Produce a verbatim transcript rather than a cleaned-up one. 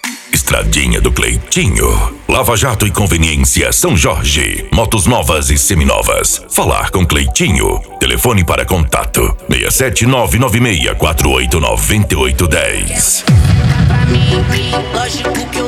Estradinha do Cleitinho. Lava Jato e Conveniência São Jorge. Motos novas e seminovas. Falar com Cleitinho. Telefone para contato seis sete nove nove seis quatro oito nove oito um zero. Pra mim, lógico que eu